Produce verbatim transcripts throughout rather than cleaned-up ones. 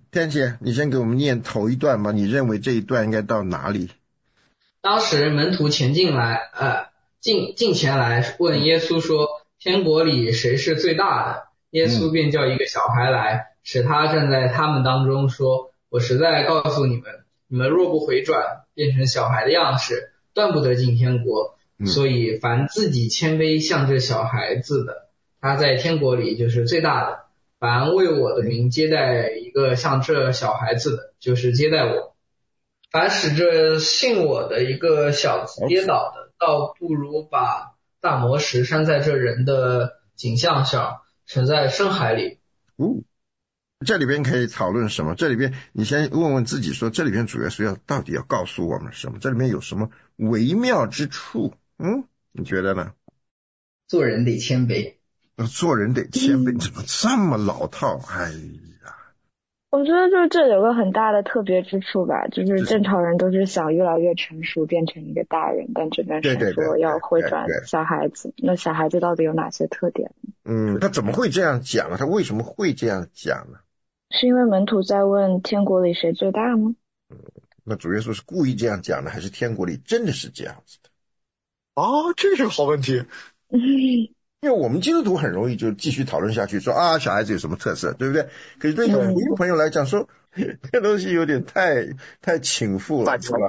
天姐，你先给我们念头一段吧，你认为这一段应该到哪里？ 当时门徒前进来，呃，近近前来问耶稣说：天国里谁是最大的？耶稣嗯便叫一个小孩来，使他站在他们当中，说：我实在告诉你们，你们若不回转，变成小孩的样式，断不得进天国。 嗯所以凡自己谦卑像这小孩子的，他在天国里就是最大的。凡为我的名接待一个像这小孩子的，就是接待我。凡使这信我的一个小子跌倒的，倒不如把大磨石拴在这人的颈项上，沉在深海里。 哦，这里边可以讨论什么？这里边你先问问自己说，这里边主要是要到底要告诉我们什么？这里面有什么微妙之处？嗯，你觉得呢？ 做人得谦卑。 呃做人得谦卑，怎么这么老套？哎呀， 我觉得就是这有个很大的特别之处吧，就是是什么？ 正常人都是想越来越成熟，变成一个大人，但这边对对对神说要回对对， 转小孩子，那小孩子到底有哪些特点？ 嗯，他怎么会这样讲呢？他为什么会这样讲呢？ 是因为门徒在问天国里谁最大吗？ 那主耶稣是故意这样讲的，还是天国里真的是这样子的？ 啊，这是个好问题。 因为我们基督徒很容易就继续讨论下去，说啊，小孩子有什么特色，对不对？可是对一个福音嗯， 朋友来讲，说这东西有点太太倾覆了， 反是吧？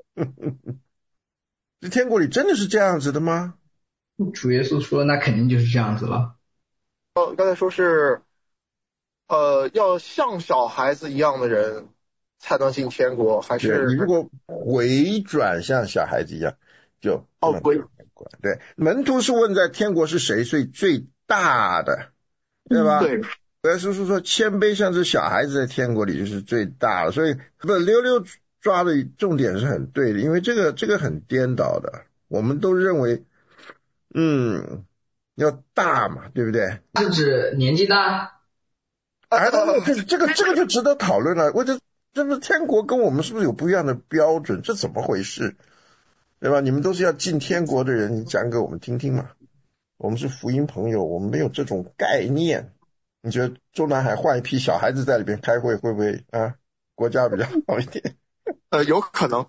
这天国里真的是这样子的吗？ 主耶稣说，那肯定就是这样子了。 呃，刚才说是呃，要像小孩子一样的人才能进天国，还对，你如是果回转像小孩子一样，就不哦回能进天国。对，门徒是问在天国是谁最最大的，对吧？ 对主耶稣是说谦卑像是小孩子在天国里就是最大的，所以不溜溜抓的重点是很对的，因为这个这个很颠倒的，我们都认为嗯要大嘛，对不对？ 是指年纪大？ 哎，那这这个这个就值得讨论了。我这这个天国跟我们是不是有不一样的标准？这怎么回事？对吧？你们都是要进天国的人，你讲给我们听听嘛。我们是福音朋友，我们没有这种概念。你觉得中南海换一批小孩子在里边开会，会不会啊？国家比较好一点？ 呃有可能。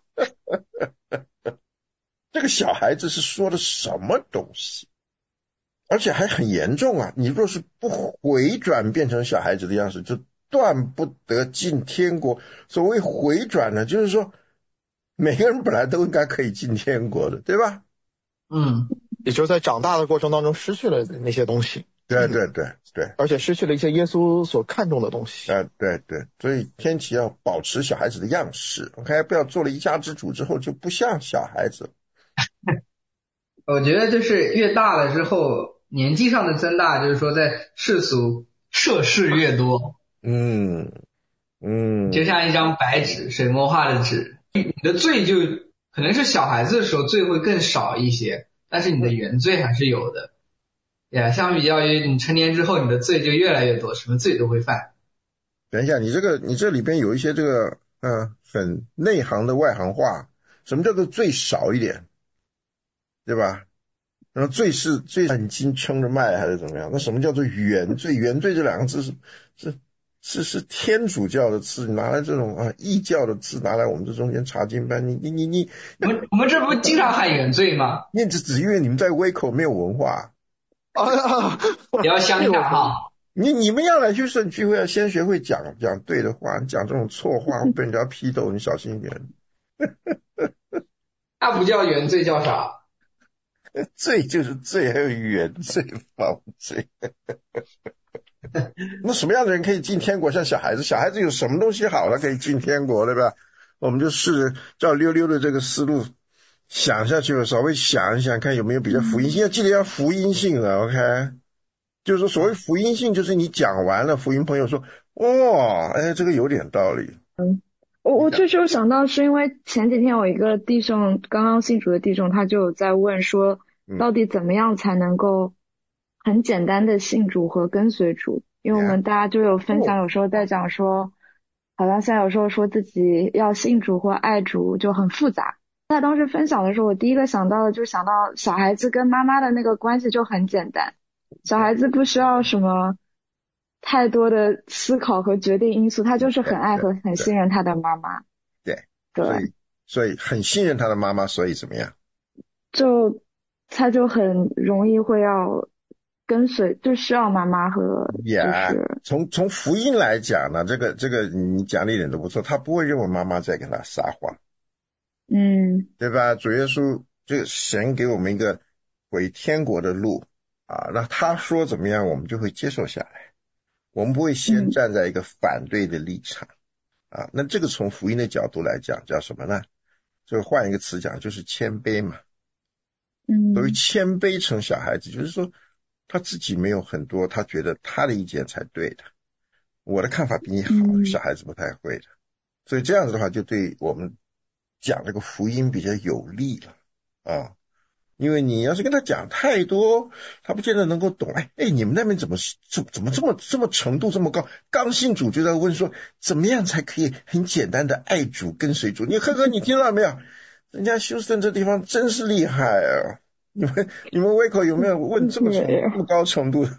这个小孩子是说的什么东西？而且还很严重啊！你若是不回转变成小孩子的样式，就断不得进天国。所谓回转呢，就是说每个人本来都应该可以进天国的，对吧？ 嗯， 也就是在长大的过程当中失去了那些东西， 对对对对， 而且失去了一些耶稣所看重的东西。 啊对对，所以天启要保持小孩子的样式 ，OK， 不要做了一家之主之后就不像小孩子。 我觉得就是越大了之后，年纪上的增大，就是说在世俗涉世越多， 嗯嗯， 就像一张白纸，水墨画的纸，你的罪就可能是小孩子的时候罪会更少一些，但是你的原罪还是有的。呀，相比较于你成年之后，你的罪就越来越多，什么罪都会犯。 等一下，你这个你这里边有一些这个嗯、呃很内行的外行话，什么叫做最少一点？对吧？然后罪是罪很轻撑着卖还是怎么样？那什么叫做原罪？原罪这两个字是是是是天主教的字，拿来这种啊异教的字拿来我们这中间查经班，你你你你我们我们这不经常喊原罪吗？ 你只只因为你们在威口没有文化， 啊， 不要乡下哈。 你你们要来去圣聚会要先学会讲讲对的话，讲这种错话被人家批斗，你小心一点。 那不叫原罪，叫啥？ 罪就是罪，还有原罪、犯罪。那什么样的人可以进天国？像小孩子，小孩子有什么东西好了可以进天国，对吧？我们就试着照溜溜的这个思路想下去，稍微想一想，看有没有比较福音性。要记得要福音性了 ，OK？就是说，所谓福音性，就是你讲完了，福音朋友说，哦，哎，这个有点道理。 我我这就想到是因为前几天有一个弟兄刚刚信主的弟兄，他就有在问说，到底怎么样才能够很简单的信主和跟随主？因为我们大家就有分享，有时候在讲说，好像现在有时候说自己要信主或爱主就很复杂。在当时分享的时候，我第一个想到的就想到小孩子跟妈妈的那个关系就很简单，小孩子不需要什么太多的思考和决定因素，他就是很爱和很信任他的妈妈。 对， 对， 所以所以很信任他的妈妈，所以怎么样？ 就他就很容易会要跟随，就需要妈妈和就呀、 是从从福音来讲呢，这个这个你讲的一点都不错，他不会认为妈妈在跟他撒谎， 嗯对吧？主耶稣这个神给我们一个回天国的路啊，那他说怎么样，我们就会接受下来，我们不会先嗯站在一个反对的立场啊。那这个从福音的角度来讲叫什么呢？就换一个词讲，就是谦卑嘛。所谓嗯谦卑成小孩子，就是说他自己没有很多，他觉得他的意见才对的，我的看法比你好， 嗯小孩子不太会的。所以这样子的话，就对我们讲这个福音比较有利了啊。因为你要是跟他讲太多，他不见得能够懂。哎哎，你们那边怎么怎怎么这么这么程度这么高？刚信主就在问说，怎么样才可以很简单的爱主跟随主？你呵呵，你听到没有？人家休斯顿这地方真是厉害啊！你们你们胃口有没有问这么程没有这么高程度？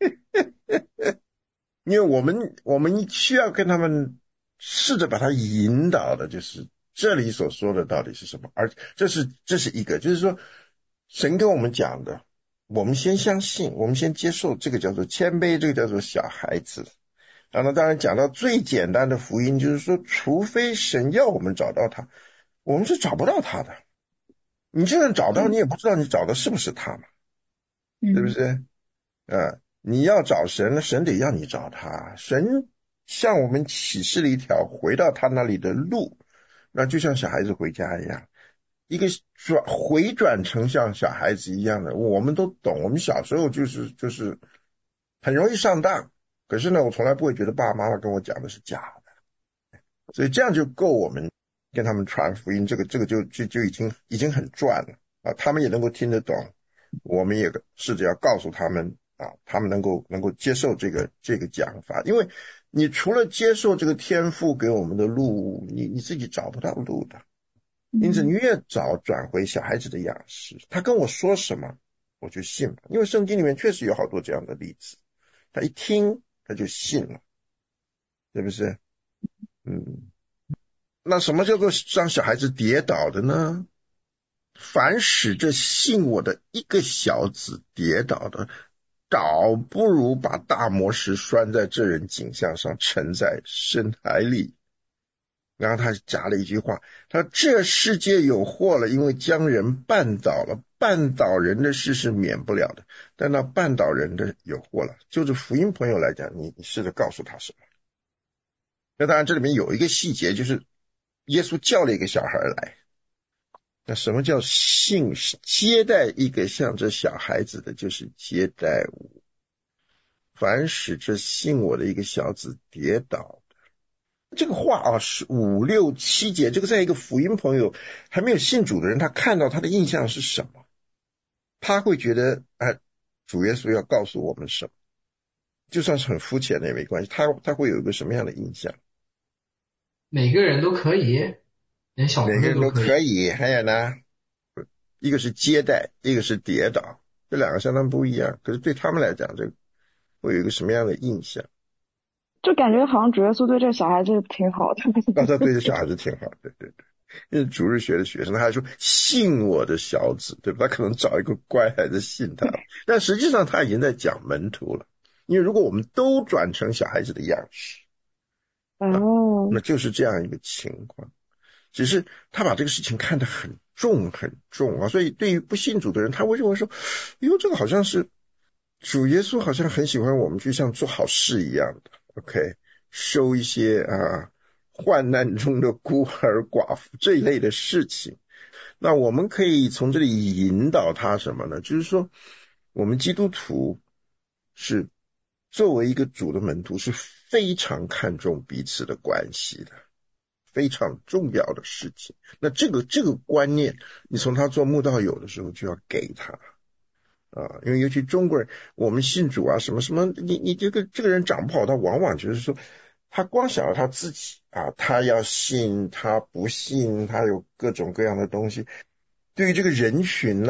因为我们我们需要跟他们试着把他引导的，就是这里所说的到底是什么，而这是这是一个，就是说神跟我们讲的，我们先相信，我们先接受，这个叫做谦卑，这个叫做小孩子。然后当然讲到最简单的福音，就是说除非神要我们找到他，我们是找不到他的。你就算找到，你也不知道你找的是不是他嘛，对不嗯对？呃，你要找神，神得要你找他。神向我们启示了一条回到他那里的路，那就像小孩子回家一样，一个转回转成像小孩子一样的，我们都懂。我们小时候就是就是很容易上当，可是呢，我从来不会觉得爸爸妈妈跟我讲的是假的，所以这样就够我们跟他们传福音，这个这个就就就已经已经很赚了啊，他们也能够听得懂，我们也试着要告诉他们啊，他们能够能够接受这个这个讲法，因为你除了接受这个天父给我们的路，你你自己找不到路的，因此你越早转回小孩子的样式，他跟我说什么我就信了，因为圣经里面确实有好多这样的例子，他一听他就信了，是不是？嗯，那什么叫做让小孩子跌倒的呢？凡使这信我的一个小子跌倒的，倒不如把大磨石拴在这人颈项上，沉在深海里。然后他加了一句话，他说这世界有祸了，因为将人绊倒了，绊倒人的事是免不了的，但那绊倒人的有祸了。就是福音朋友来讲，你你试着告诉他什么？那当然这里面有一个细节，就是耶稣叫了一个小孩来，那什么叫信？接待一个像这小孩子的，就是接待我。凡使这信我的一个小子跌倒，这个话啊是五六七节，这个在一个福音朋友还没有信主的人，他看到他的印象是什么？他会觉得啊，主耶稣要告诉我们什么？就算是很肤浅的也没关系，他他会有一个什么样的印象？ 每个人都可以，连小朋每个人都友可以。 可以，还有呢，一个是接待，一个是跌倒，这两个相当不一样。可是对他们来讲，这个会有一个什么样的印象？ 就感觉好像主耶稣对这个小孩子挺好的。 哦，他对这小孩子挺好，对对对。因为主日学的学生，他还说信我的小子，对吧？他可能找一个乖孩子信他，但实际上他已经在讲门徒了。因为如果我们都转成小孩子的样式， 哦， 那就是这样一个情况。只是他把这个事情看得很重很重啊，所以对于不信主的人，他会认为说，哎呦，这个好像是主耶稣好像很喜欢我们去像做好事一样的 ，OK， 收一些啊患难中的孤儿寡妇这一类的事情。那我们可以从这里引导他什么呢？就是说，我们基督徒是作为一个主的门徒，是非常看重彼此的关系的。非常重要的事情，那这个这个观念，你从他做慕道友的时候就要给他啊，因为尤其中国人，我们信主啊，什么什么，你你这个这个人长不好，他往往就是说，他光想要他自己啊，他要信，他不信，他有各种各样的东西。对于这个人群呐、啊，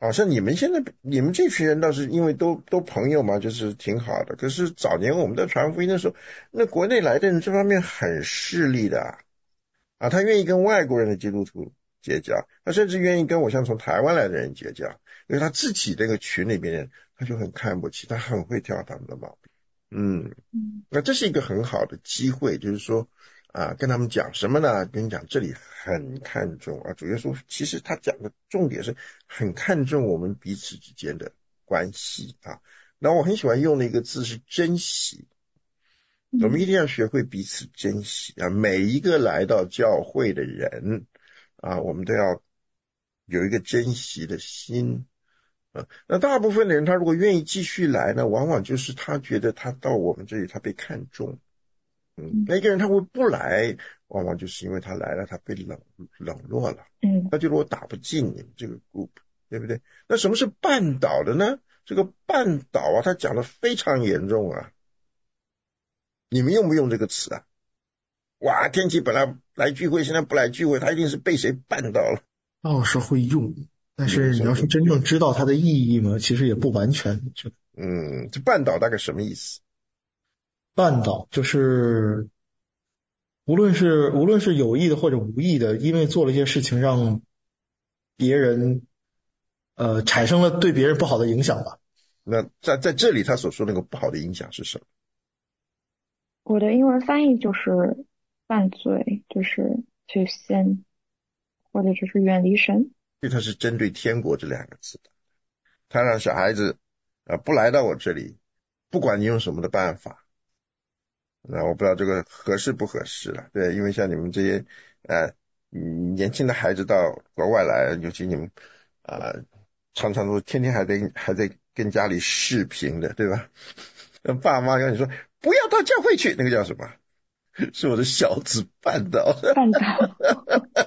好像你们现在你们这群人倒是因为都都朋友嘛，就是挺好的。可是早年我们在传福音的时候，那国内来的人这方面很势利的啊，啊他愿意跟外国人的基督徒结交，他甚至愿意跟我像从台湾来的人结交，因为他自己这个群里边人他就很看不起，他很会挑他们的毛病。嗯，那这是一个很好的机会，就是说啊，跟他们讲什么呢？跟你讲，这里很看重啊，主耶稣其实他讲的重点是很看重我们彼此之间的关系啊。那我很喜欢用的一个字是珍惜，我们一定要学会彼此珍惜啊。每一个来到教会的人啊，我们都要有一个珍惜的心。啊，那大部分的人他如果愿意继续来呢，往往就是他觉得他到我们这里他被看重。嗯，那一个人他会不来，往往就是因为他来了他被冷冷落了。嗯，他觉得我打不进你们这个 group， 对不对？那什么是绊倒的呢？这个绊倒啊，他讲的非常严重啊。你们用不用这个词啊？哇，天琪本来来聚会，现在不来聚会，他一定是被谁绊倒了。 倒是会用。但是你要是真正知道它的意义嘛，其实也不完全。 嗯，这绊倒大概什么意思？ 绊倒就是无论是无论是有意的或者无意的，因为做了一些事情让别人呃产生了对别人不好的影响吧。 那在在这里他所说那个不好的影响是什么？ 我的英文翻译就是犯罪，就是去sin，或者就是远离神。 因为他是针对天国这两个字的，他让小孩子啊不来到我这里，不管你用什么的办法，那我不知道这个合适不合适了。对，因为像你们这些呃年轻的孩子到国外来，尤其你们啊、呃、常常都天天还得还在跟家里视频的，对吧？爸妈跟你说不要到教会去，那个叫什么？是我的小子绊倒。 绊倒。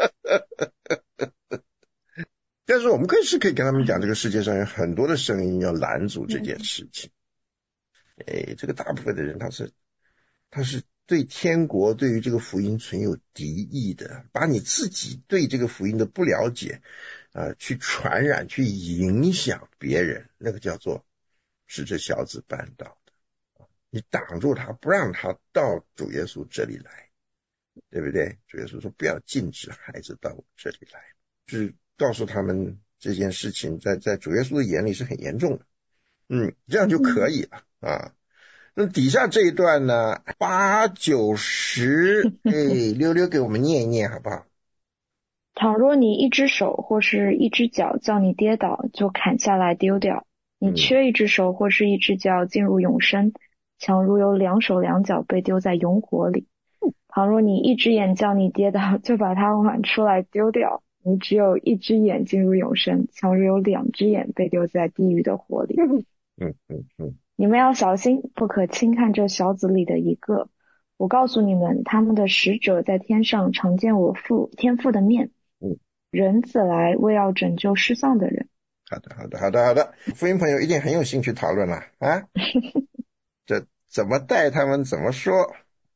但是我们可以是可以跟他们讲，这个世界上有很多的声音要拦阻这件事情。哎，这个大部分的人他是他是对天国对于这个福音存有敌意的，把你自己对这个福音的不了解啊、呃，去传染去影响别人，那个叫做是这小子绊倒的。你挡住他，不让他到主耶稣这里来，对不对？主耶稣说不要禁止孩子到我这里来，就是告诉他们这件事情在在主耶稣的眼里是很严重的。嗯，这样就可以了啊。那底下这一段呢，八九十，哎，溜溜给我们念一念好不好？ 倘若你一只手或是一只脚叫你跌倒，就砍下来丢掉。你缺一只手或是一只脚进入永生，强如有两手两脚被丢在永火里。倘若你一只眼叫你跌倒，就把它挽出来丢掉。你只有一只眼进入永生，强如有两只眼被丢在地狱的火里。 嗯嗯嗯， 你们要小心，不可轻看这小子里的一个。我告诉你们，他们的使者在天上常见我父天父的面。 嗯， 人子来为要拯救失丧的人。 好的好的好的好的，福音朋友一定很有兴趣讨论了啊。这怎么带他们怎么说？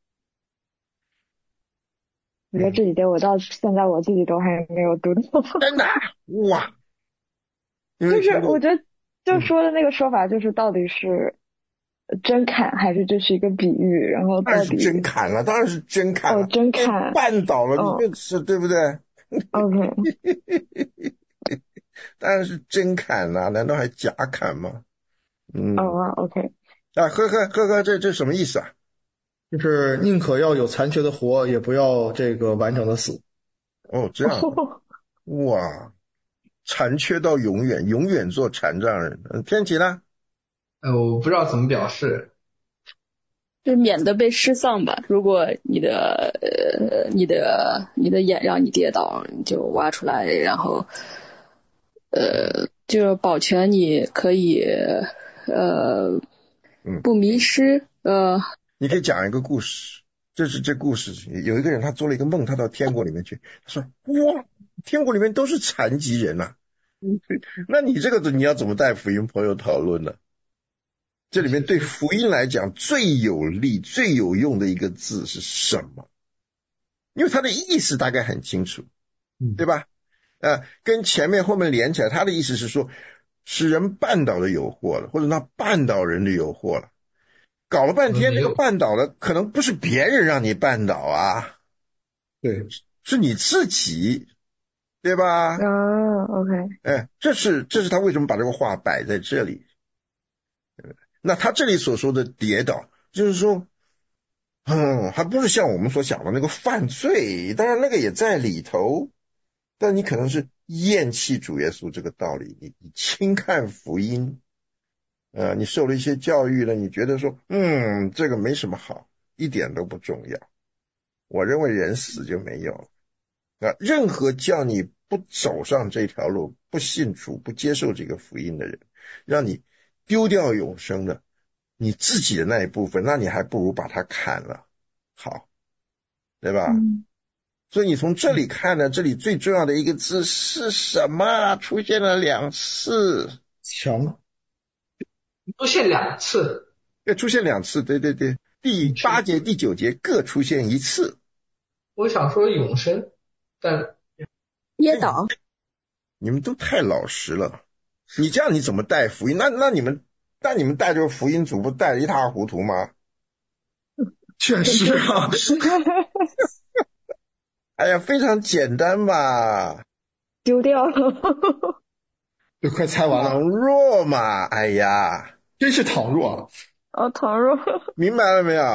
我觉得这几节我到现在我自己都还没有读懂。 真的哇！ 就是我觉得就说的那个说法，就是到底是真砍还是这是一个比喻？然后到底当然是真砍了，当然是真砍了， 哦，真砍绊倒了， 哦、 你这是对不对 ？OK， 当然是真砍了，难道还假砍吗？嗯， 哦、oh, OK， 啊，呵呵呵呵，这这什么意思啊？ 就是宁可要有残缺的活，也不要这个完整的死。 哦，这样，哇，残缺到永远，永远做残障人。嗯，天琪呢？ 呃，我不知道怎么表示， 就免得被失丧吧。如果你的呃你的你的眼让你跌倒，你就挖出来，然后呃就保全你可以呃不迷失。呃， 你可以讲一个故事。这是这故事有一个人他做了一个梦，他到天国里面去，他说哇，天国里面都是残疾人呐、啊。那你这个你要怎么带福音朋友讨论呢？这里面对福音来讲最有利最有用的一个字是什么？因为它的意思大概很清楚，对吧？ 呃，跟前面后面连起来，他的意思是说，使人绊倒的有祸了，或者那绊倒人的有祸了。搞了半天，这个绊倒的可能不是别人让你绊倒啊， 对， 是你自己，对吧？ 哦 ，OK， 哎，这是这是他为什么把这个话摆在这里。那他这里所说的跌倒，就是说，嗯，还不是像我们所想的那个犯罪，当然那个也在里头，但你可能是厌弃主耶稣这个道理，你你轻看福音，呃，你受了一些教育了，你觉得说，嗯，这个没什么好，一点都不重要。我认为人死就没有了。啊，任何叫你不走上这条路，不信主，不接受这个福音的人，让你丢掉永生的，你自己的那一部分，那你还不如把它砍了，好，对吧？ 嗯， 所以你从这里看呢，这里最重要的一个字是什么？出现了两次， 强， 出现两次， 要出现两次，对对对，第八节、第九节各出现一次。 我想说永生，但跌倒， 你们都太老实了，你这样你怎么带福音？那那你们那你们带这个福音组不带得一塌糊涂吗？ 确实啊， 哎呀，非常简单嘛， 丢掉了。 就快猜完了， 倘若嘛，哎呀， 真是倘若， 哦，倘若， 明白了没有？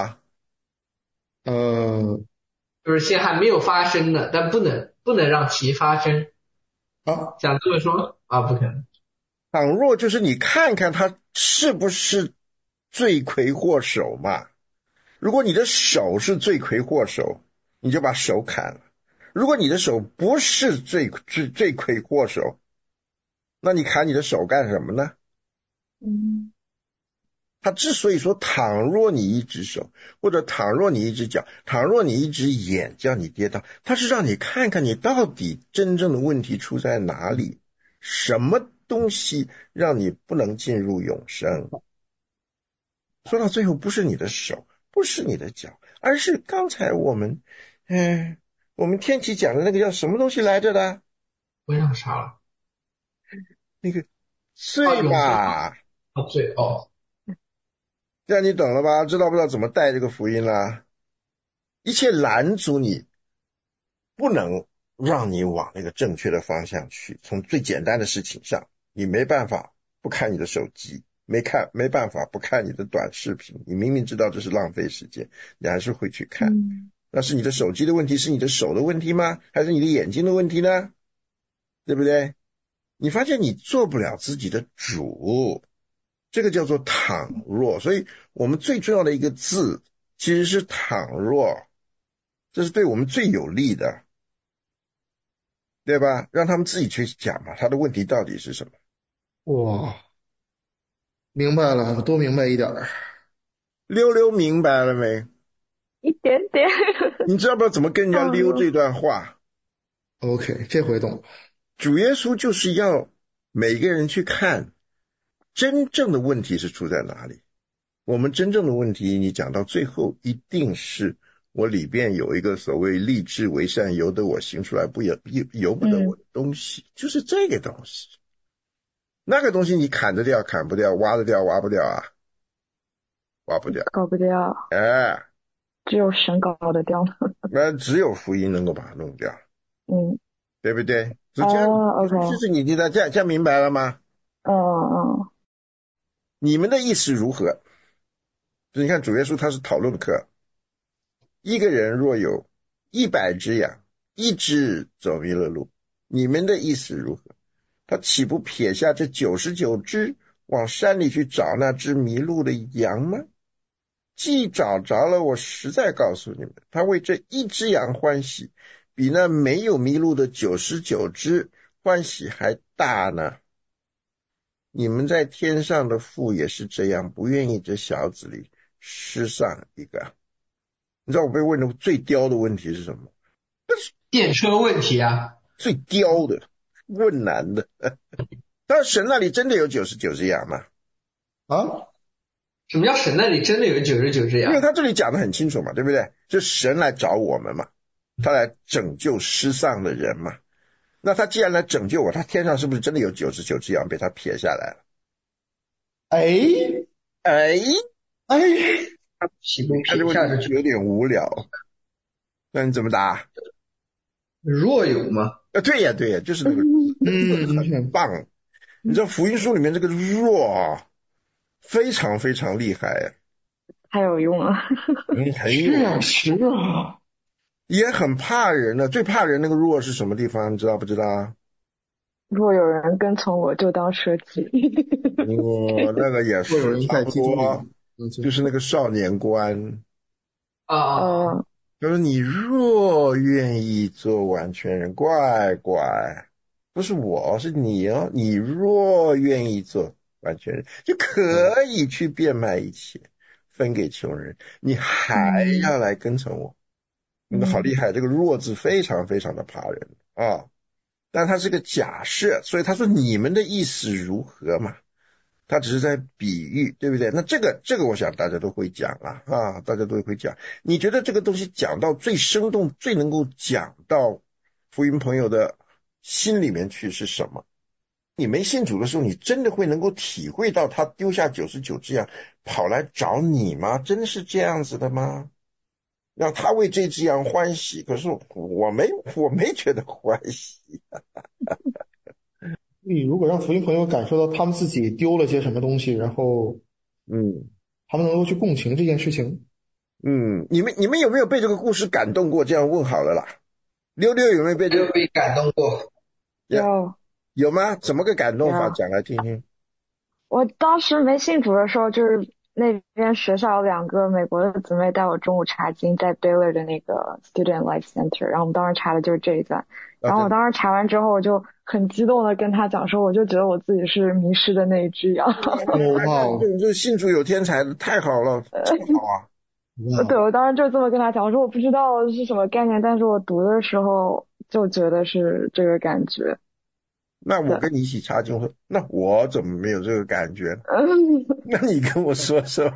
呃， 就是现在还没有发生呢，但不能不能让其发生。 啊， 想这么说啊，不可能。 倘若就是你看看他是不是罪魁祸首嘛。如果你的手是罪魁祸首，你就把手砍了；如果你的手不是罪罪罪魁祸首，那你砍你的手干什么呢？ 嗯， 他之所以说倘若你一只手，或者倘若你一只脚，倘若你一只眼叫你跌倒，他是让你看看你到底真正的问题出在哪里，什么东西让你不能进入永生。说到最后，不是你的手，不是你的脚，而是刚才我们嗯，我们天启讲的那个叫什么东西来着的？ 我想啥了？ 那个罪嘛， 啊，罪哦， 这样你懂了吧？知道不知道怎么带这个福音啦？一切拦阻你，不能让你往那个正确的方向去。从最简单的事情上，你没办法不看你的手机，没看没办法不看你的短视频。你明明知道这是浪费时间，你还是会去看。 嗯， 那是你的手机的问题，是你的手的问题吗？还是你的眼睛的问题呢？对不对？你发现你做不了自己的主，这个叫做倘若。所以我们最重要的一个字其实是倘若，这是对我们最有利的，对吧？让他们自己去讲嘛，他的问题到底是什么？ 哇，明白了，多明白一点儿。 溜溜明白了没？ 一点点。 你知道不知道怎么跟人家溜这段话？ OK， 这回懂了。 主耶稣就是要每个人去看真正的问题是出在哪里。我们真正的问题，你讲到最后一定是我里边有一个所谓立志为善，由得我行出来，不由由不得我的东西、嗯、就是这个东西。那个东西你砍得掉砍不掉，挖得掉挖不掉啊，挖不掉， 搞不掉。 哎， 只有神搞得掉。 那只有福音能够把它弄掉。 嗯， 对不对？就这样， 哦 OK， 就是你你的这样这样明白了吗？ 嗯嗯。 你们的意思如何？你看主耶稣他是讨论课，一个人若有一百只羊，一只走迷了路，你们的意思如何？他岂不撇下这九十九只往山里去找那只迷路的羊吗？既找着了，我实在告诉你们，他为这一只羊欢喜，比那没有迷路的九十九只欢喜还大呢。你们在天上的父也是这样，不愿意这小子里失丧一个。你知道我被问的最刁的问题是什么？ 电车问题啊， 最刁的问难的。但是神那里真的有九十九只羊吗？ 啊？ 什么叫神那里真的有九十九只羊？ 因为他这里讲得很清楚嘛，对不对？就神来找我们嘛，他来拯救失丧的人嘛。 那他既然来拯救我，他天上是不是真的有九十九只羊被他撇下来了？ 哎哎哎， 岂不看这撇下这问题有点无聊，那你怎么答？ 若有吗？ 啊，对呀对呀，就是那个嗯， 很棒。你知道福音书里面这个若啊，非常非常厉害， 太有用了。 嗯，很是有， 啊是啊， 也很怕人的。最怕人那个若是什么地方？你知道不知道？ 若有人跟从我，就当舍己。 我那个也会有人是差不在基督里多， 嗯就是那个少年官。 啊啊， 呃， 就是你若愿意做完全人，乖乖，不是我是你哦，你若愿意做完全人，就可以去变卖一切，分给穷人，你还嗯要来跟从我，你们好厉害，这个若字非常非常的怕人啊，但它是个假设，所以他说你们的意思如何嘛？他只是在比喻，对不对？那这个这个，我想大家都会讲啊，啊，大家都会讲。你觉得这个东西讲到最生动、最能够讲到福音朋友的心里面去是什么？你没信主的时候，你真的会能够体会到他丢下九十九只羊跑来找你吗？真的是这样子的吗？让他为这只羊欢喜，可是我没我没觉得欢喜。 你如果让福音朋友感受到他们自己丢了些什么东西，然后嗯他们能够去共情这件事情， 嗯，你们你们有没有被这个故事感动过？这样问好了啦。溜溜有没有被这个有被感动过？ 有有吗？怎么个感动法？ 有， 讲来听听。 我当时没信主的时候，就是那边学校有两个美国的姊妹带我中午查经，在 Baylor 的那个 Student Life Center，然后我们当时查的就是这一段。然后我当时查完之后，我就很激动的跟他讲说，我就觉得我自己是迷失的那一只羊。 哇这这信主有天才，太好了，这么好啊！ 对， 哇， 我当时就这么跟他讲，我说我不知道是什么概念，但是我读的时候就觉得是这个感觉。 那我对， 跟你一起查经说，那我怎么没有这个感觉呢？ 嗯， 那你跟我说说。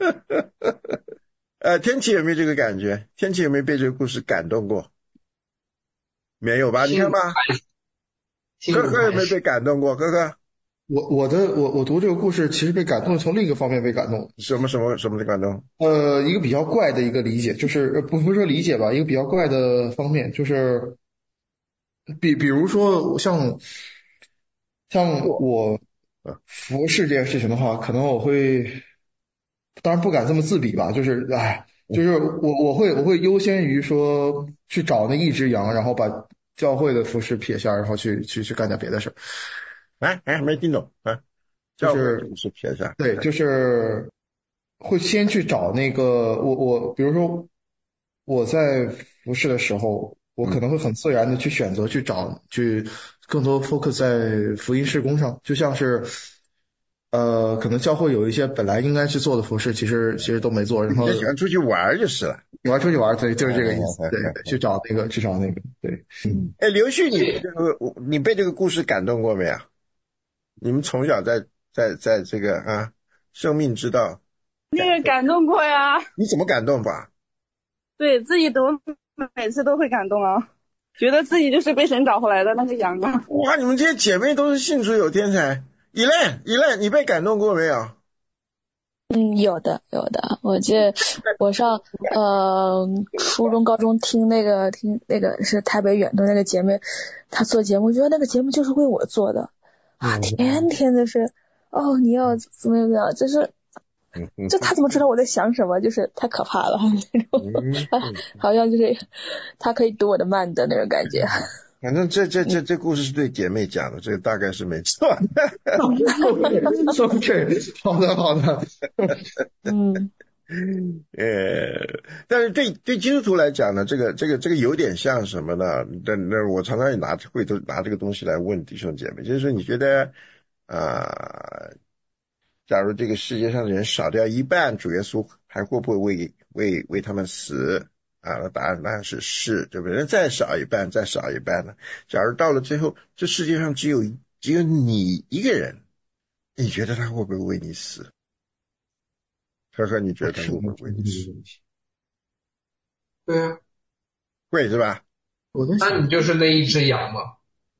呃，天气有没有这个感觉？天气有没有被这个故事感动过？没有吧？你看吧， 信主哥哥有没有被还是感动过？哥哥我我的我我读这个故事其实被感动，从另一个方面被感动。 什么什么什么的感动？ 呃，一个比较怪的一个理解，就是呃不不是说理解吧，一个比较怪的方面，就是比比如说像像我啊服侍这件事情的话，可能我会，当然不敢这么自比吧，就是哎，就是我我会我会优先于说去找那一只羊，然后把教会的服饰撇下，然后去去去干点别的事儿， 哎哎，没听懂啊？ 就是教会不是撇下？ 对，就是会先去找那个我我，比如说我在服侍的时候，我可能会很自然的去选择去找去更多 focus 在福音事工上，就像是呃，可能教会有一些本来应该去做的服饰，其实其实都没做，然后比较喜欢出去玩就是了。 玩出去玩，对，就是这个意思， 嗯嗯嗯嗯对，去找那个去找那个，对，嗯， 哎，刘旭，你被这个你被这个故事感动过没有？你们从小在在在这个啊生命之道， 那个感动过呀， 你怎么感动法？ 对自己读每次都会感动啊，觉得自己就是被神找回来的那个羊啊。 哇，你们这些姐妹都是信主有天才。以len以len你被感动过没有？ 嗯，有的有的，我记得我上呃初中高中听那个听那个是台北远东那个姐妹，她做节目，觉得那个节目就是为我做的啊，天天就是哦你要怎么怎么样，就是就她怎么知道我在想什么，就是太可怕了，好像就是她可以读我的慢的那种感觉。 反正这这这这故事是对姐妹讲的，这个大概是没错。 OK，好的好的， 嗯， 呃，但是对对基督徒来讲呢，这个这个这个有点像什么呢？那那我常常也拿会都拿这个东西来问弟兄姐妹，就是说你觉得啊、呃，假如这个世界上的人少掉一半，主耶稣还会不会为为为他们死？啊，那答案当然是是，对不对？那再少一半，再少一半呢？假如到了最后，这世界上只有只有你一个人，你觉得他会不会为你死？呵呵，你觉得他会不会为你死？ 对啊， 会是吧？ 我在想， 那你就是那一只羊嘛。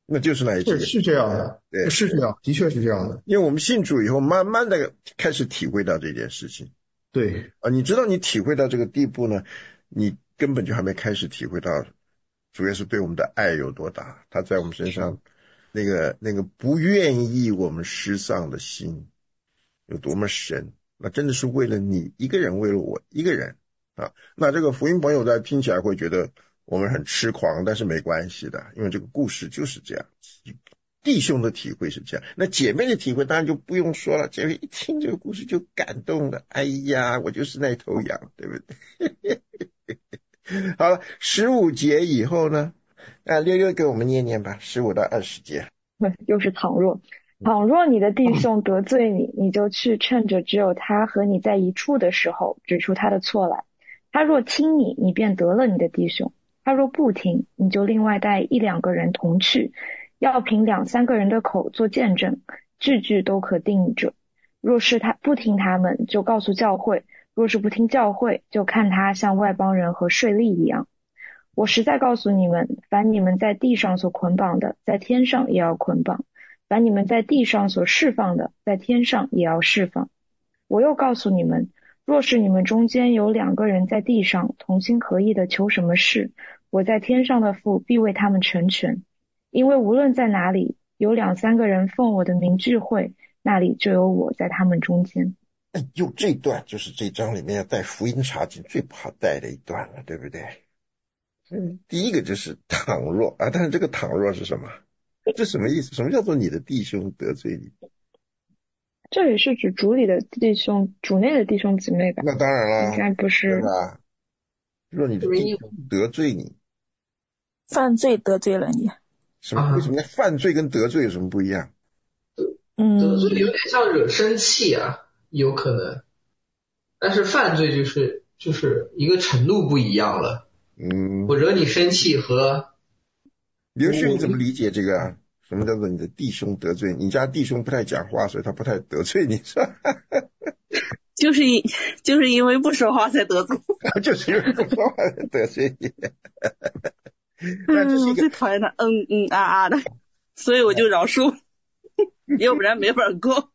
那就是那一几个。 是是这样的， 对， 是这样，的确是这样的。 因为我们信主以后，慢慢的开始体会到这件事情。 对啊，你知道你体会到这个地步呢，你根本就还没开始体会到主耶稣对我们的爱有多大，他在我们身上那个那个不愿意我们失丧的心有多么深。那真的是为了你一个人，为了我一个人啊。那这个福音朋友在听起来会觉得我们很痴狂，但是没关系的，因为这个故事就是这样。弟兄的体会是这样，那姐妹的体会当然就不用说了，姐妹一听这个故事就感动了，哎呀，我就是那头羊，对不对？好了，十五节以后呢，啊，六六给我们念念吧，十五到二十节。 又是倘若，倘若你的弟兄得罪你，你就去趁着只有他和你在一处的时候，指出他的错来。他若听你，你便得了你的弟兄；他若不听，你就另外带一两个人同去。要凭两三个人的口做见证，句句都可定者。若是他不听他们，就告诉教会；若是不听教会，就看他像外邦人和税吏一样。我实在告诉你们，凡你们在地上所捆绑的，在天上也要捆绑；凡你们在地上所释放的，在天上也要释放。我又告诉你们，若是你们中间有两个人在地上同心合意的求什么事，我在天上的父必为他们成全。因为无论在哪里，有两三个人奉我的名聚会，那里就有我在他们中间。 哎呦，这段就是这章里面要带福音查经最不好带的一段了，对不对？嗯，第一个就是倘若啊，但是这个倘若是什么？这什么意思？什么叫做你的弟兄得罪你？ 这里是指主里的弟兄，主内的弟兄姊妹吧？ 那当然了， 应该不是， 对吧？若你的弟兄得罪你， 犯罪得罪了你。 什么？为什么犯罪跟得罪有什么不一样？ 嗯， 得罪有点像惹生气啊，有可能，但是犯罪就是就是一个程度不一样了。 嗯， 我惹你生气和刘旭你怎么理解这个啊？什么叫做你的弟兄得罪你？家弟兄不太讲话，所以他不太得罪你，是吧？ 就是因就是因为不说话才得罪， 就是因为不说话才得罪你。那这是一个嗯，最讨厌他嗯嗯啊啊的，所以我就饶恕，要不然没法过。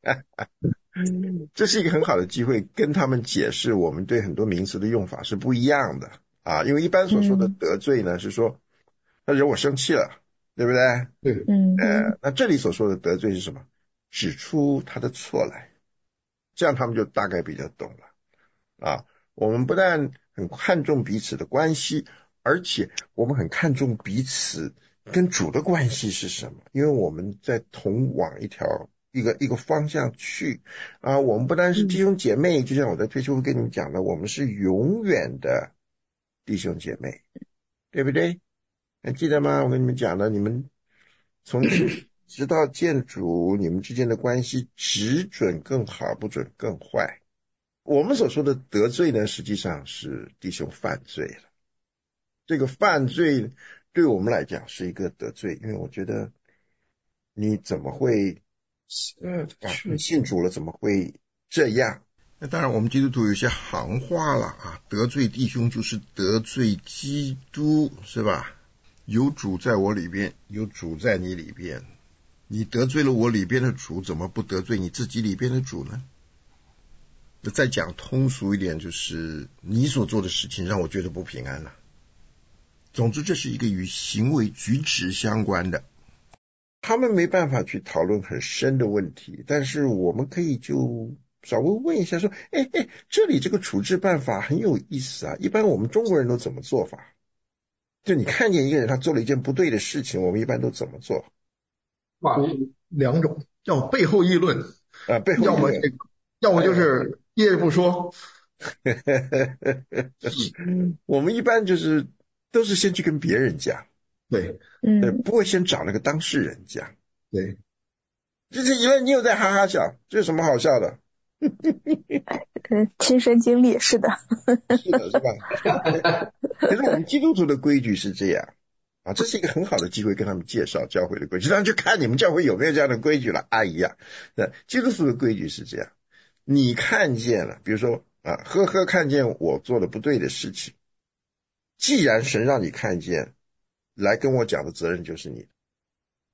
这是一个很好的机会，跟他们解释我们对很多名词的用法是不一样的啊。因为一般所说的得罪呢，是说他惹我生气了，对不对？ 对， 嗯， 呃，那这里所说的得罪是什么？指出他的错来，这样他们就大概比较懂了啊。我们不但很看重彼此的关系，而且我们很看重彼此跟主的关系是什么，因为我们在同往一条一个一个方向去啊。我们不单是弟兄姐妹，就像我在退休会跟你们讲的，我们是永远的弟兄姐妹，对不对？还记得吗？我跟你们讲的，你们从直到见主，你们之间的关系只准更好，不准更坏。我们所说的得罪呢，实际上是弟兄犯罪了。这个犯罪对我们来讲是一个得罪，因为我觉得你怎么会呃啊信主了，怎么会这样？那当然我们基督徒有些行话了啊，得罪弟兄就是得罪基督，是吧？有主在我里边，有主在你里边，你得罪了我里边的主，怎么不得罪你自己里边的主呢？那再讲通俗一点，就是你所做的事情让我觉得不平安了。总之这是一个与行为举止相关的，他们没办法去讨论很深的问题，但是我们可以就稍微问一下说，哎哎，这里这个处置办法很有意思啊，一般我们中国人都怎么做法？就你看见一个人他做了一件不对的事情，我们一般都怎么做？ 两种，要么背后议论啊，背后议论， 要么这个，要么就是掖着不说。 我们一般就是都是先去跟别人讲， 对， 嗯， 不会先找那个当事人讲。 对， 就是因为你有在哈哈笑，这有什么好笑的？ 嗯，亲身经历是的， 是的，是吧？可是我们基督徒的规矩是这样啊，这是一个很好的机会跟他们介绍教会的规矩，当然就看你们教会有没有这样的规矩了。阿姨啊，基督徒的规矩是这样，你看见了，比如说啊，呵呵，看见我做的不对的事情，既然神让你看见，来跟我讲的责任就是你的。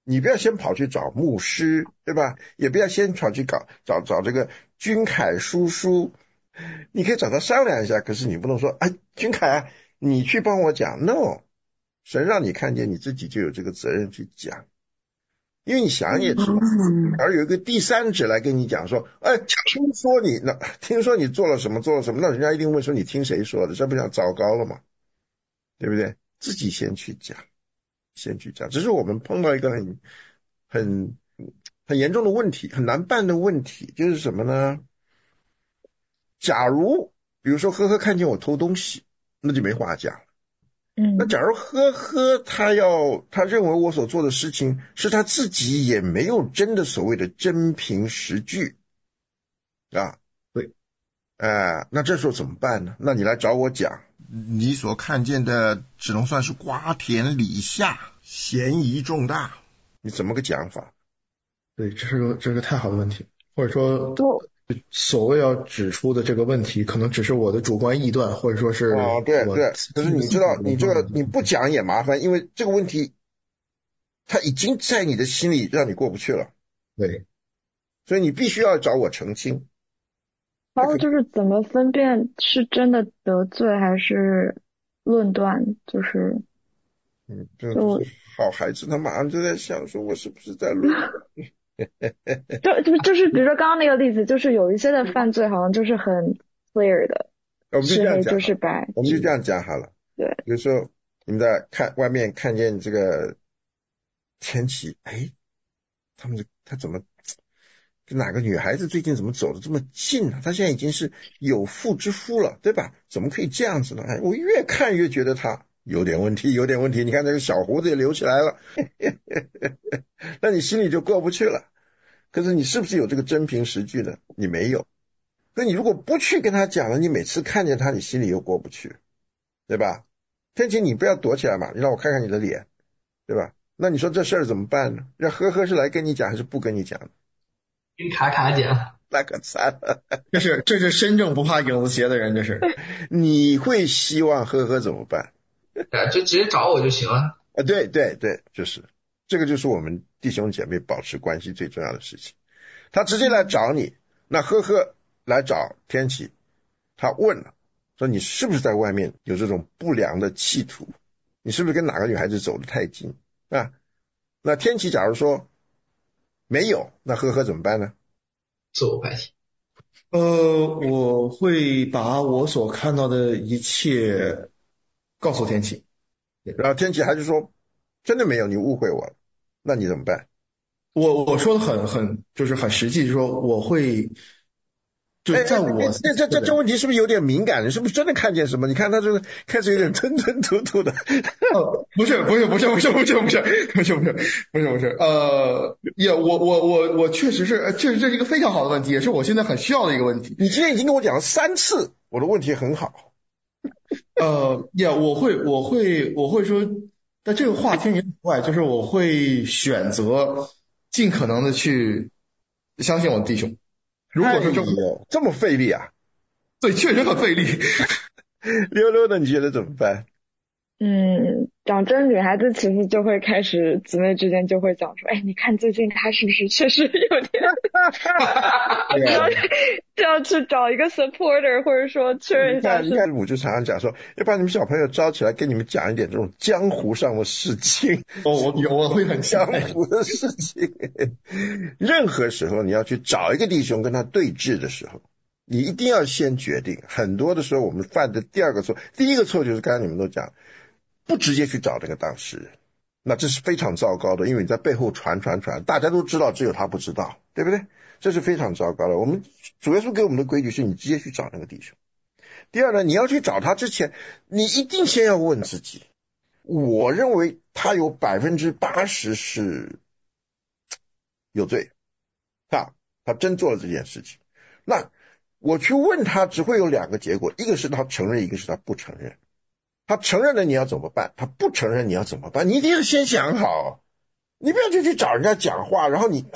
你不要先跑去找牧师，对吧？也不要先跑去搞找找这个君凯叔叔，你可以找他商量一下，可是你不能说，哎，君凯，你去帮我讲 ，no， 神让你看见，你自己就有这个责任去讲，因为你想也知道，而有一个第三者来跟你讲说，哎，听说你那听说你做了什么做了什么，那人家一定问说你听谁说的，这不想糟糕了吗？对不对？自己先去讲。先去讲，只是我们碰到一个很很很严重的问题，很难办的问题，就是什么呢？假如比如说呵呵看见我偷东西，那就没话讲。 嗯， 那假如呵呵他要他认为我所做的事情是他自己也没有真的所谓的真凭实据啊， 对， 哎、呃，那这时候怎么办呢？那你来找我讲。你所看见的只能算是瓜田李下，嫌疑重大，你怎么个讲法？ 对，这是个这是个太好的问题，或者说所谓要指出的这个问题，可能只是我的主观臆断，或者说是哦，对对，可是你知道，你这个你不讲也麻烦，因为这个问题它已经在你的心里让你过不去了。 对， 所以你必须要找我澄清。 还有就是怎么分辨是真的得罪还是论断，就是嗯，这个好孩子他马上就在想说我是不是在论就就就是比如说刚刚那个例子，就是有一些的犯罪好像就是很 clear 的， 我们就这样讲， 就是白， 我们就这样讲好了。 对， 比如说你们在看外面看见这个天气，哎，他们他怎么跟哪个女孩子最近怎么走得这么近呢、啊？她现在已经是有妇之夫了，对吧？怎么可以这样子呢？哎，我越看越觉得她有点问题，有点问题。你看那个小胡子也留起来了，那你心里就过不去了。可是你是不是有这个真凭实据呢？你没有。那你如果不去跟他讲了，你每次看见他，你心里又过不去，对吧？天晴，你不要躲起来嘛，你让我看看你的脸，对吧？那你说这事儿怎么办呢？让呵呵是来跟你讲还是不跟你讲？ 跟卡卡讲， 那可惨了。 这是这是身正不怕影子斜的人，这是。 你会希望呵呵怎么办？ 对，就直接找我就行了。 啊，对对对，就是这个，就是我们弟兄姐妹保持关系最重要的事情。他直接来找你，那呵呵来找天琪，他问了，说你是不是在外面有这种不良的企图？你是不是跟哪个女孩子走得太近啊？那天琪假如说没有，那呵呵怎么办呢？ 自我排解。 呃，我会把我所看到的一切告诉天琪， 然后天琪还是说真的没有，你误会我了，那你怎么办？ 我我说的很很就是很实际，就是说我会就在我这这这这问题是不是有点敏感？你是不是真的看见什么？你看他这个开始有点吞吞吐吐的。 呃，不是不是不是不是不是不是不是不是不是不是呃，也我我我我确实是，确实这是一个非常好的问题，也是我现在很需要的一个问题。 你今天已经跟我讲了三次，我的问题很好。 呃，也我会我会我会说，但这个话听人外，就是我会选择尽可能的去相信我的弟兄。如果说这么、 哎、这么费力啊？ 对，确实很费力。 溜溜的，你觉得怎么办？ 嗯，讲真，女孩子其实就会开始姊妹之间就会讲说，哎，你看最近她是不是确实有点要就要去找一个 supporter， 或者说确认一下。 你看，我就常常讲说，要把你们小朋友招起来，跟你们讲一点这种江湖上的事情。 哦，我有，我会很江湖的事情。任何时候你要去找一个弟兄跟他对峙的时候，你一定要先决定。很多的时候我们犯的第二个错，第一个错就是刚才你们都讲，不直接去找那个当事人，那这是非常糟糕的，因为你在背后传传传，大家都知道，只有他不知道，对不对？这是非常糟糕的。我们主耶稣给我们的规矩是你直接去找那个弟兄。第二呢，你要去找他之前，你一定先要问自己，我认为他有百分之八十是有罪啊，他真做了这件事情。那我去问他只会有两个结果，一个是他承认，一个是他不承认。他承认了你要怎么办？他不承认你要怎么办？你一定要先想好，你不要就去找人家讲话，然后你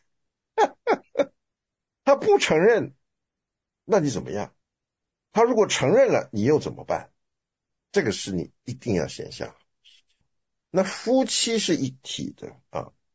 他不承认，那你怎么样？他如果承认了，你又怎么办？这个是你一定要先想。那夫妻是一体的啊，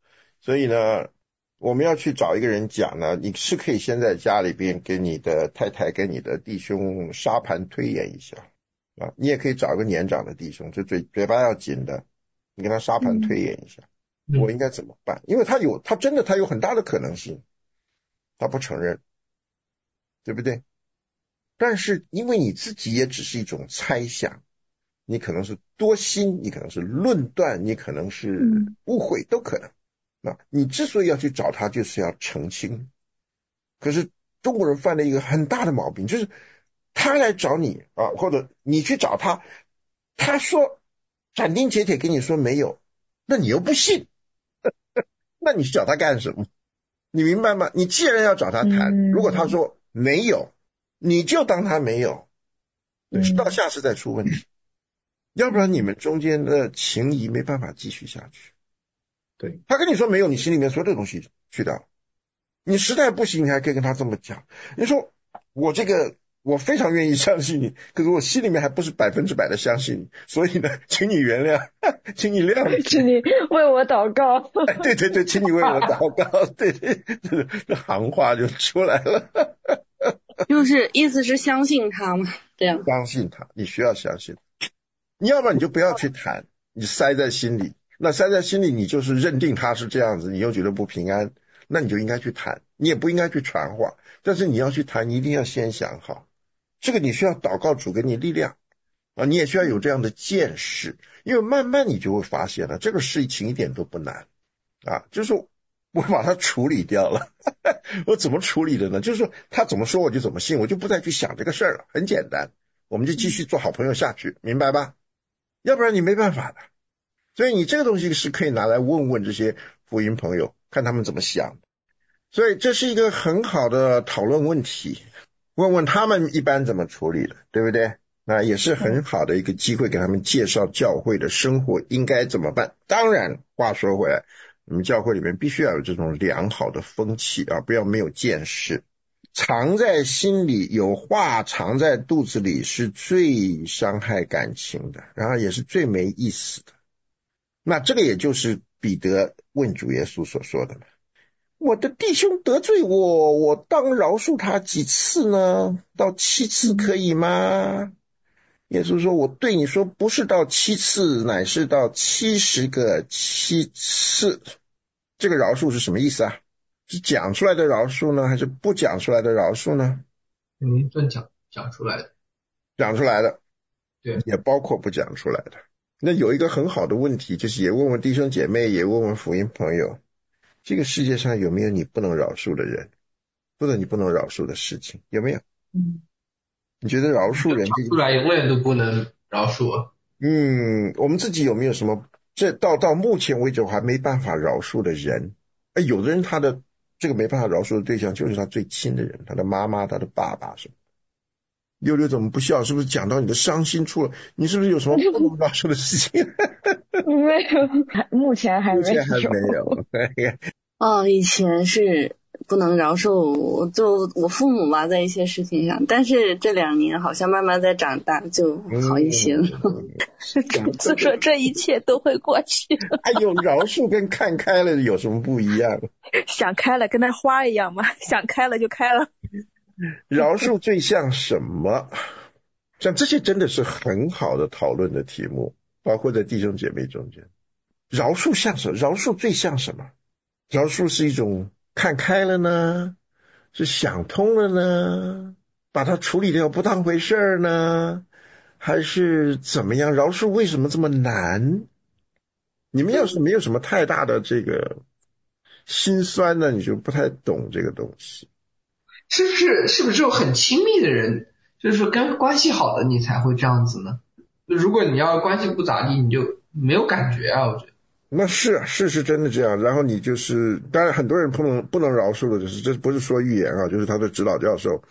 所以呢，我们要去找一个人讲呢，你是可以先在家里边跟你的太太跟你的弟兄沙盘推演一下啊，你也可以找一个年长的弟兄，就嘴嘴巴要紧的，你跟他沙盘推演一下， 嗯、 我应该怎么办？因为他有他真的他有很大的可能性他不承认，对不对？但是因为你自己也只是一种猜想，你可能是多心，你可能是论断，你可能是误会，都可能。那你之所以要去找他，就是要澄清。可是中国人犯了一个很大的毛病，就是他来找你啊，或者你去找他，他说斩钉截铁跟你说没有，那你又不信，那你去找他干什么？你明白吗？你既然要找他谈，如果他说没有，你就当他没有，到下次再出问题，要不然你们中间的情谊没办法继续下去。对，他跟你说没有，你心里面所有的东西去掉，你实在不行，你还可以跟他这么讲。你说我这个我非常愿意相信你，可是我心里面还不是百分之百的相信你，所以呢，请你原谅，请你谅解， 请你为我祷告。 哎，对对对，请你为我祷告，对对，这行话就出来了。 就是意思是相信他嘛，这样。 相信他，你需要相信，你要不然你就不要去谈，你塞在心里。那塞在心里，你就是认定他是这样子，你又觉得不平安，那你就应该去谈，你也不应该去传话。但是你要去谈，你一定要先想好，这个你需要祷告主给你力量啊，你也需要有这样的见识，因为慢慢你就会发现了，这个事情一点都不难啊，就是我把它处理掉了。我怎么处理的呢？就是说他怎么说我就怎么信，我就不再去想这个事儿了，很简单，我们就继续做好朋友下去，明白吧？要不然你没办法的。所以你这个东西是可以拿来问问这些福音朋友，看他们怎么想。所以这是一个很好的讨论问题，问问他们一般怎么处理的，对不对？那也是很好的一个机会，给他们介绍教会的生活应该怎么办。当然话说回来，你们教会里面必须要有这种良好的风气啊，不要没有见识。藏在心里，有话藏在肚子里是最伤害感情的，然后也是最没意思的。那这个也就是彼得问主耶稣所说的嘛，我的弟兄得罪我，我当饶恕他几次呢？到七次可以吗？耶稣说，我对你说，不是到七次，乃是到七十个七次。这个饶恕是什么意思啊？是讲出来的饶恕呢，还是不讲出来的饶恕呢？ 嗯，这讲讲出来的， 讲出来的， 对， 也包括不讲出来的。那有一个很好的问题，就是也问问弟兄姐妹，也问问福音朋友，这个世界上有没有你不能饶恕的人，或者你不能饶恕的事情，有没有？ 嗯， 你觉得饶恕人讲出来永远都不能饶恕啊？ 嗯，我们自己有没有什么这到到目前为止我还没办法饶恕的人？哎，有的人他的这个没办法饶恕的对象就是他最亲的人，他的妈妈，他的爸爸什么。六六怎么不笑？是不是讲到你的伤心处了？你是不是有什么不能饶恕的事情？ 没有，目前还没有。 目前还没有。 哦，以前是不能饶恕，就我父母吧，在一些事情上，但是这两年好像慢慢在长大，就好一些了。 所以说这一切都会过去。 哎呦，饶恕跟看开了有什么不一样？ 想开了跟那花一样嘛，想开了就开了。 饶恕最像什么？像这些真的是很好的讨论的题目，包括在弟兄姐妹中间。饶恕像什么？饶恕最像什么？饶恕是一种看开了呢？是想通了呢？把它处理掉不当回事儿呢？还是怎么样？饶恕为什么这么难？你们要是没有什么太大的这个心酸呢，你就不太懂这个东西。 是不是是不是只有很亲密的人，就是说跟关系好的你才会这样子呢？如果你要关系不咋地，你就没有感觉啊，我觉得。那是是是真的这样。然后你就是，当然很多人不能不能饶恕的，就是这不是说预言啊，就是他的指导教授。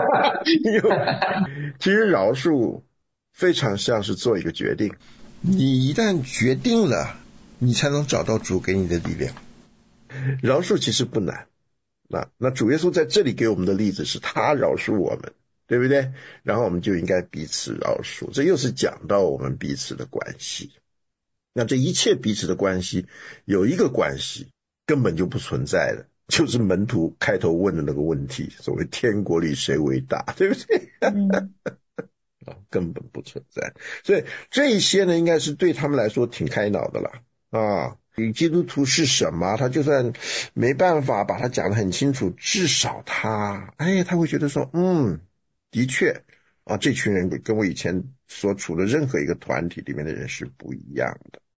其实饶恕非常像是做一个决定，你一旦决定了，你才能找到主给你的力量。饶恕其实不难。那那主耶稣在这里给我们的例子是他饶恕我们，对不对？然后我们就应该彼此饶恕，这又是讲到我们彼此的关系。那这一切彼此的关系有一个关系， 根本就不存在的，就是门徒开头问的那个问题，所谓天国里谁为大，对不对？ 嗯根本不存在。所以这一些呢，应该是对他们来说挺开脑的了啊。基督徒是什么？他就算没办法把它讲得很清楚，至少他，哎，他会觉得说，嗯，的确啊，这群人跟我以前所处的任何一个团体里面的人是不一样的